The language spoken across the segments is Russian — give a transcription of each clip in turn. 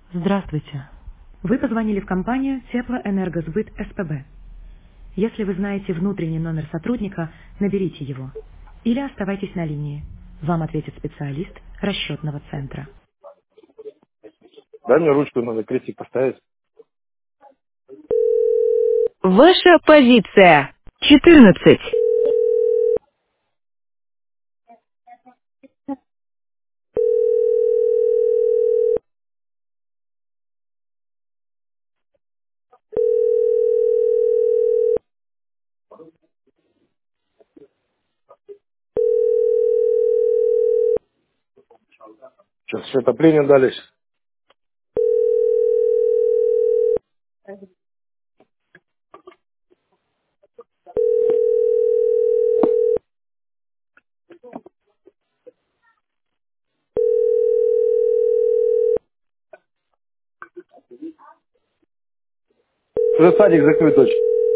Здравствуйте. Вы позвонили в компанию Теплоэнергосбыт СПБ. Если вы знаете внутренний номер сотрудника, наберите его. Или оставайтесь на линии. Вам ответит специалист расчетного центра. Дай мне ручку, надо крестик поставить. Ваша позиция 14. Сейчас все отопление дали. Уже садик закрыт, дочь.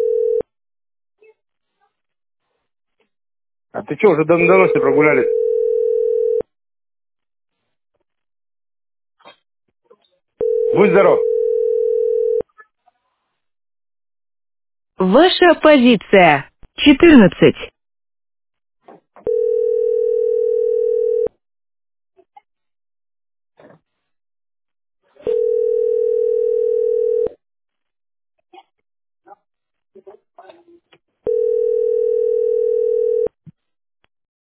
А ты что, уже давно все прогулялись? Будь здоров. Ваша позиция 14.